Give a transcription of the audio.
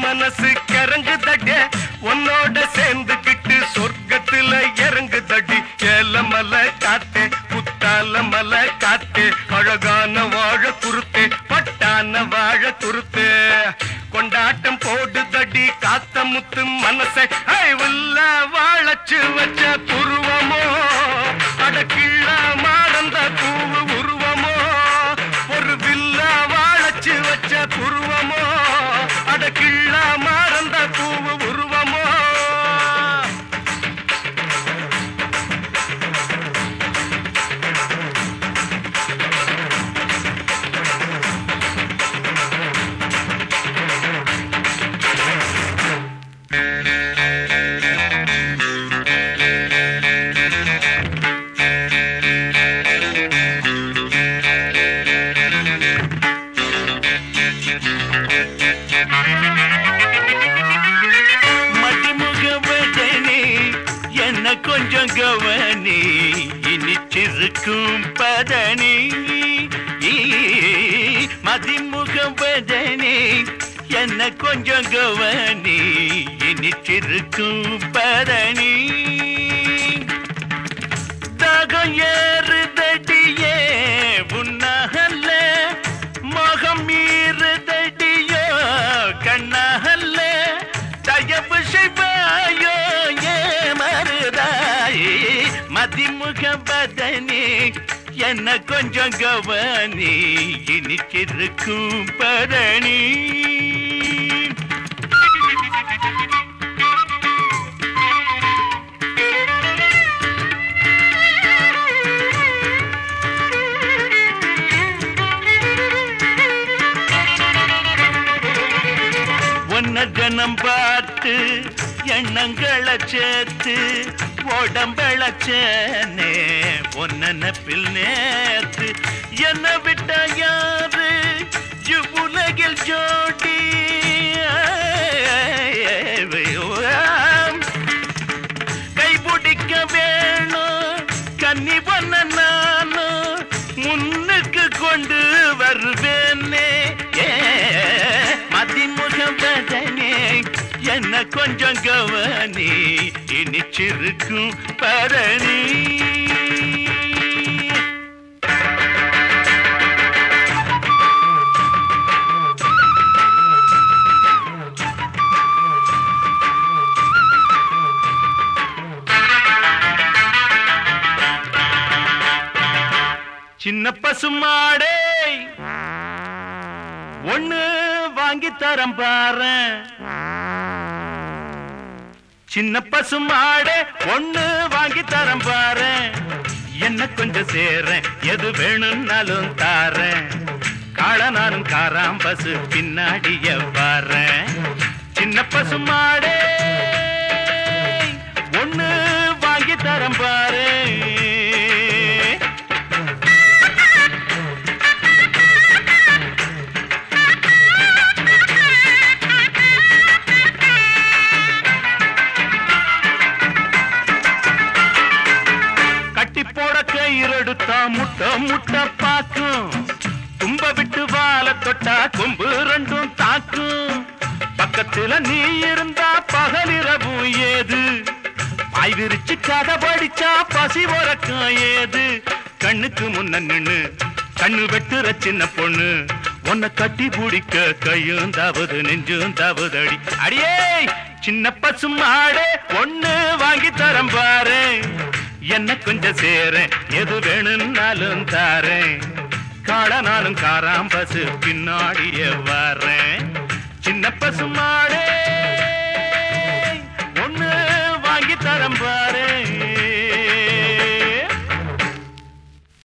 மனசு கிறங்கு தட்டே உன்னோட சேர்ந்துக்கிட்டு சொர்க்கத்துல இறங்கு தட்டி ஏல மலை காத்தே புத்தால மலை காத்தே அழகான வாழ குறுத்தே பட்டான வாழ குறுத்தே கொண்டாட்டம் போடு தடி காத்த முத்து மனசை உள்ள வாழச்சு வச்ச துருவமோ அடக்கிள்ள மாறந்த பூவு உருவமோ ஒரு வில்ல வாழச்சு வச்ச துருவமோ அடக்கிள்ள மாறந்த பூவு உருவமோ கொஞ்சம் கவனி இனிச்சிருக்கும் பதனி மதிமுகம் பதனி என்ன கொஞ்சம் கவனி இனிச்சிருக்கும் பதனி தகம் ஏறுதடியே உன்னகல்ல மகம் மீறுதடியோ கண்ணகல்ல தயவு செய்வாயோ மதிமுக பதனி என்ன கொஞ்சம் கவனி இனிச்சிருக்கும் பரணி உன்ன ஜனம் பார்த்து எண்ணங்களை சேர்த்து உடம்பளச்சனே ஒன்னப்பில் நேத்து என்ன விட்ட யாரு உலகில் ஜோடி கைபிடிக்க வேணும் கன்னி பண்ண நானும் முன்னுக்கு கொண்டு வருவேனே மதிமுகம் பதனே என்ன கொஞ்சம் கவனி இனிச்சிருக்கும் பரணி சின்ன பசுமாடே ஒண்ணு வாங்கி தரம் பாரு சின்ன பசுமாடே ஒண்ணு வாங்கி தரம் பாரு என்ன கொஞ்சம் சேரேன் எது வேணும்னாலும் தாரேன் காள நானும் காராம் பசு பின்னாடிய பாறேன் சின்ன பசுமாடே ஒண்ணு வாங்கி தரம் பாரு போட முட்டை முட்டை பாக்கும் தும்ப விட்டு வாழ தொட்டா கொம்பு ரெண்டும் தாக்கும் பக்கத்துல நீ இருந்தா பகலிரவும் ஏது பாய் விரிச்சு கதை படிச்சா பசி உறக்கம் ஏது கண்ணுக்கு முன்ன நின்னு கண்ணு வெட்டுற சின்ன பொண்ணு உன்னை கட்டி பிடிக்க கையும் தாவது நெஞ்சும் தாவுதடி அடியே சின்ன பசுமாடே ஒண்ணு வாங்கி தரம் பாரு என்ன கொஞ்சம் சேரேன் எது வேணும்னாலும் தாரேன் காள நானும் காராம் பசு பின்னாடியே வாரேன் சின்ன பசுமாடே